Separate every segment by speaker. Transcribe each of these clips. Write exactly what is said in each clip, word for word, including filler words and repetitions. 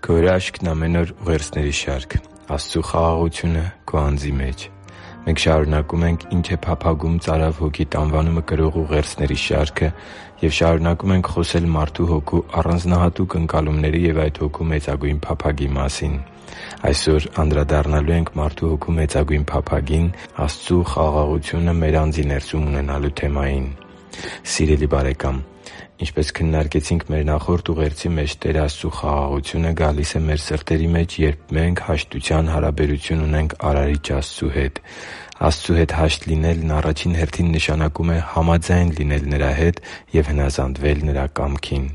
Speaker 1: Քո հրաշքն ամեն օր ուղերձների շարք։ Աստծու խաղաղությունը քո անձի մեջ։ Մենք շարունակում ենք «Ինչ է փափագում ծարավ հոգիդ» անվանումը կրող ուղերձների շարքը և շարունակում ենք խոսել մարդու հոգու առանձնահատուկ ընկալումների և այդ հոգու մեծագույն փափագի մասին։ Այսօր անդրադառնալու ենք մարդու հոգու մեծագույն փափագին՝ Աստծու խաղաղությունը մեր անձի ներսում ունենալու թեմային։ Սիրելի՛ բարեկամ, ինչպես քննարկեցինք մեր նախորդ ուղերձի մեջ, Տեր Աստծու խաղաղությունը գալիս է մեր սրտերի մեջ, երբ մենք հաշտության հարաբերություն ունենք Արարիչ Աստծու հետ։ Աստծու հետ հաշտ լինելն առաջին հերթին նշանակում է համաձայն լինել Նրա հետ և հնազանդվել Նրա կամքին։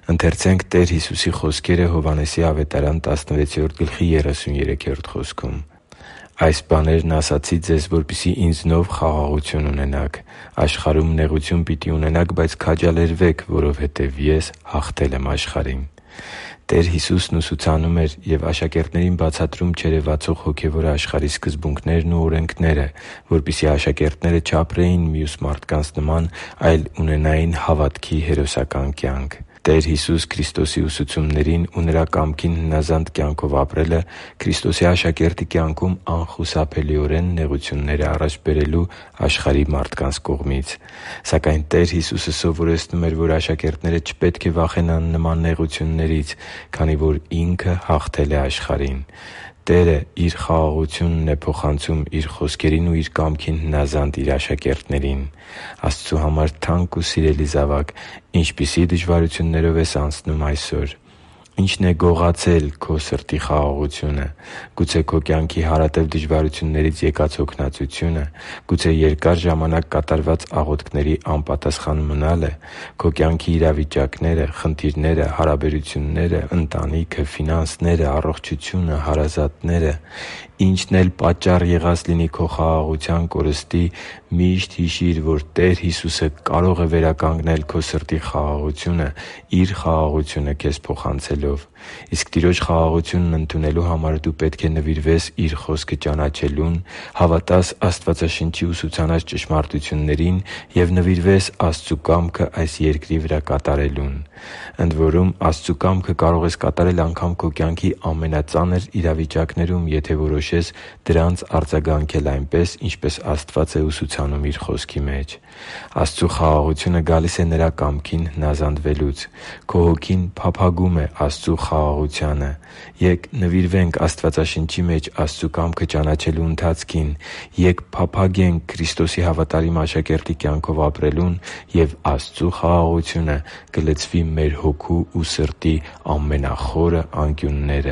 Speaker 1: «Այս բաներն ասացի ձեզ, որպեսզի ինձնով խաղաղություն ունենաք։ Աշխարհում նեղություն պիտի ունենաք, բայց քաջալերվե՛ք, որովհետև Ես հաղթել եմ աշխարհին» (Հովհաննես ավետարան տասնվեցերորդ գլխի երեսուն երեքերորդ խոսքում)։ Տեր Հիսուսն ուսուցանում էր և աշակերտներին բացատրում չերևացող հոգևոր աշխարհի սկզբունքներն ու օրենքները, որպեսզի աշակերտները չապրեին մյուս մարդկանց նման, այլ ունենային հավատքի հերոսական կյանք։ Տեր Հիսուս Քրիստոսի ուսուցումներին ու Նրա կամքին հնազանդ կյանքով ապրելը Քրիստոսի աշակերտի կյանքում անխուսափելիորեն նեղություններ է առաջ բերելու աշխարհի մարդկանց կողմից։ Սակայն Տեր Հիսուսը սովորեցնում էր, որ աշակերտները չպետք է վախենան նման նեղություններից, քանի որ Ինքը հաղթել է աշխարհին։ Տերը Իր խաղաղությունն է փոխանցում Իր խոսքերին ու Իր կամքին հնազանդ Իր աշակերտներին։ Աստծու համար թանկ ու սիրելի՛ զավակ, ինչպիսի՞ դժվարություններով ես անցնում այսօր։ Ի՞նչն է գողացել քո սրտի խաղաղությունը։ Գուցե քո կյանքի հարատև դժվարություններից եկած հոգնածությո՞ւնը։ Գուցե երկար ժամանակ կատարված աղոթքների անպատասխան մնա՞լը։ Քո կյանքի իրավիճակնե՞րը, խնդիրները, հարաբերությունները, ընտանիքը, ֆինանսները, առողջությունը, հարազատները։ Ինչն էլ պատճառ եղած լինի քո խաղաղության կորստի, միշտ հիշի՛ր, որ Տեր Հիսուսը կարող է վերականգնել քո սրտի խաղաղությունը Իր խաղաղությունը քեզ փոխանցելով։ Իսկ Տիրոջ խաղաղությունն ընդունելու համար դու պետք է նվիրվես Իր Խոսքը ճանաչելուն, հավատաս Աստվածաշնչի ուսուցանած ճշմարտություններին և նվիրվես Աստծու կամքը այս երկրի վրա կատարելուն։ Ընդ որում, Աստծու կամքը կարող ես կատարել անգամ քո կյանքի ամենածանր իրավիճակներում, եթե որոշես դրանց արձագանքել այնպես, ինչպես Աստված է ուսուցանում Իր Խոսքի մեջ։ Աստծու խաղաղությունը գալիս է Նրա կամքին հնազանդվելուց։ Քո հոգին փափագում է Աստծու խաղաղությանը։ Ե՛կ նվիրվենք Աստվածաշնչի մեջ Աստծու կամքը ճանաչելու ընթացքին։ Ե՛կ փափագենք Քրիստոսի հավատարիմ աշակերտի կյանքով ապրելուն, և Աստծու խաղաղությունը կլցվի մեր հոգու ու սրտի ամենախորը անկյունները։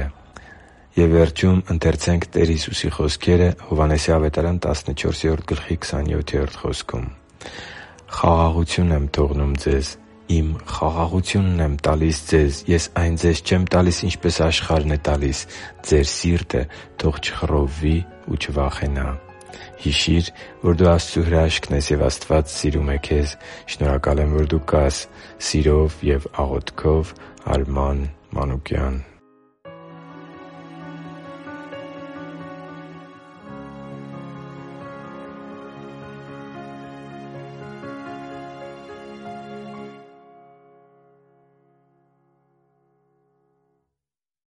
Speaker 1: «Խաղաղություն եմ թողնում ձեզ, Իմ խաղաղությունն եմ տալիս ձեզ. Ես այն ձեզ չեմ տալիս, ինչպես աշխարհն է տալիս. ձեր սիրտը թող չխռովվի ու չվախենա» (Հովհաննես ավետարան տասնչորսերորդ գլխի քսաներորդ խոսքում)։ Հիշի՛ր, որ դու Աստծո հրաշքն ես, և Աստված սիրում է քեզ։ Շնորհակալ եմ, որ դու կա՛ս։ Սիրով և աղոթքով, Արման Մանուկյան։